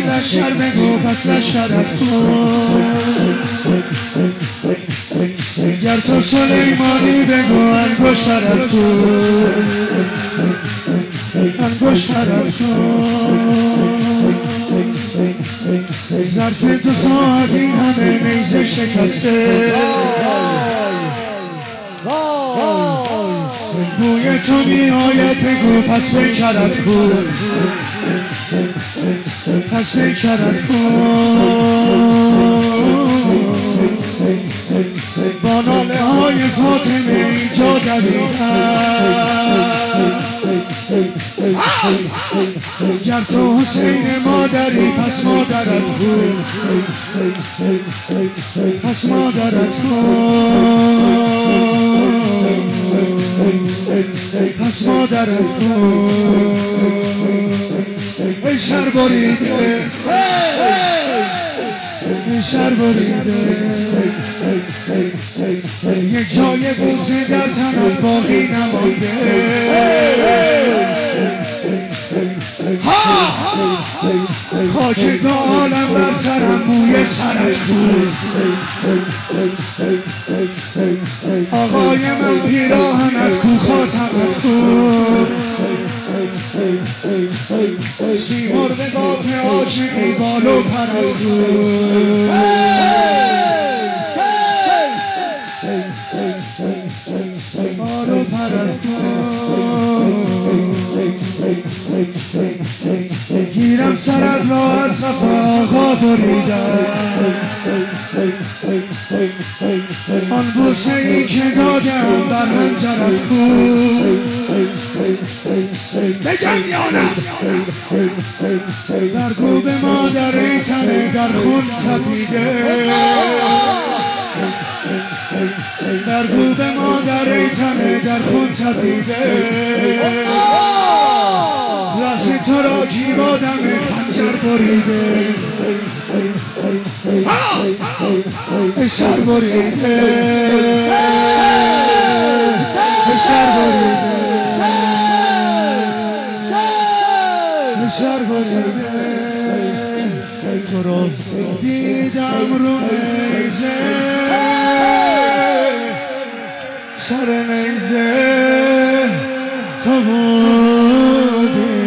لشکر بگو پس لشکرت کن گر تو سلیمانی بگو انگشترت کن انگشترت کن ظرف 2 ساعت این همه نیزه شکسته بوی تو می آید بگو پس بکرت کن پس بکرت کن با ناله های فاطمه اینجا دویدن گر تو حسین مادری پس مادرت کن پس مادرت کن پس مادرت کن ای شر بریده ای شر بریده یک جای بوسه در تنت باقی نمانده خاک 2 عالم بر سرم بوی سرت کن آقای من پیراهنت کو خاتمت کن سیمرغ قاف عاشقی بال و پرت کن بال و پرت کن گیرم سرت را از قفا آقا بریدم آن بوسه ای که دادم در حنجرت کن بگم یانم در گوب مادر ای تنه در خون تپیده در گوب مادر ای تنه در خون تپیده لحظه تو را کی با دم خنجر بریده ای شر بریده ای شر بریده ای شر بریده تو را دیدم رو نیزه سر نیزه تو بودی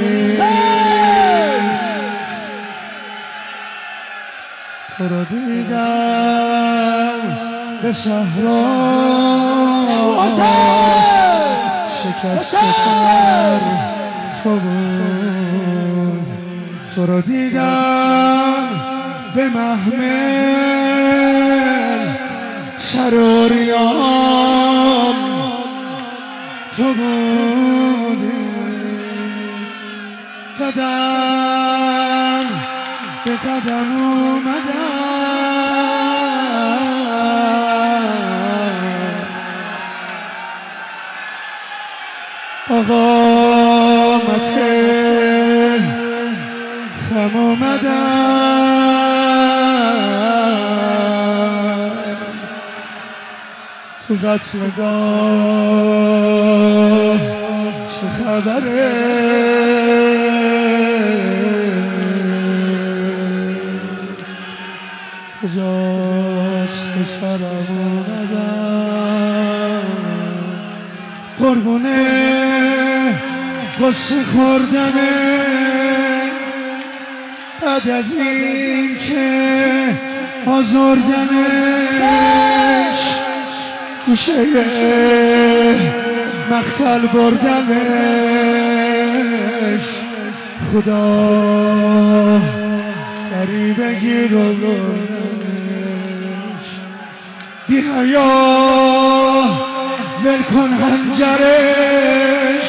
تو را دیدم به صحرا شکست پر تو بود تو را دیدم به محمل سر اوریان تو بودی قدم به قدم اومدم قامت خم اومدم تو قتلگاه چه خبره کجاست که سرم اومدم قربونه قصه خوردنه بعد از این که آزردنش گوشه مقتل بردمش خدا دری بگیر و بردمش بی حیا ول کن حنجرش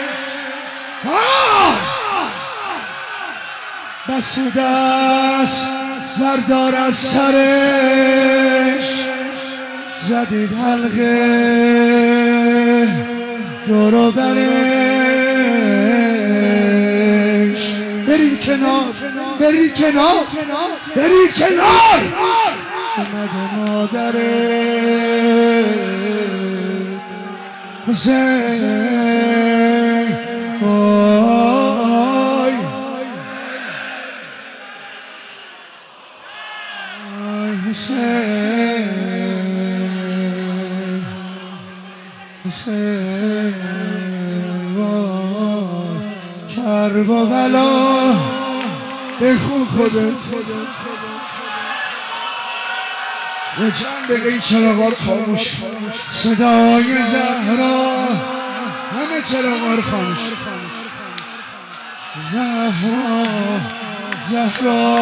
بس دست بردار از سرش زدید حلقه دور و برش برید کنار برید کنار برید کنار اومده مادره حسین کرب و بلا بخون خودت. به چند دقیقه این چراغات خاموش، صدای زهرا، همه چراغات خاموش. زهرا زهرا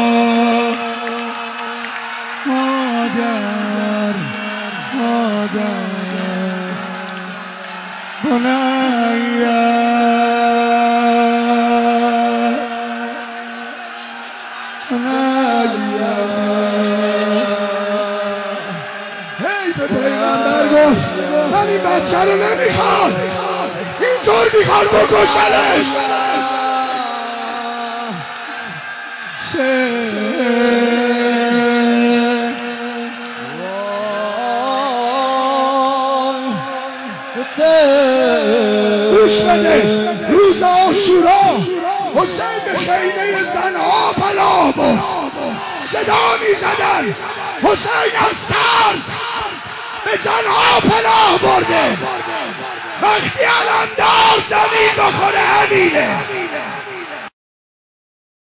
مادر مادر بنیا بنیا. هی به پیغمبر گفت من این بچه رو نمیخوام، اینطور میخوام بکشنش. گوش بده، روز عاشورا حسین به خیمه زنها پناه برد، صدا میزدن حسین از ترس به زنها پناه برده. وقتی علمدار زمین بخوره همینه.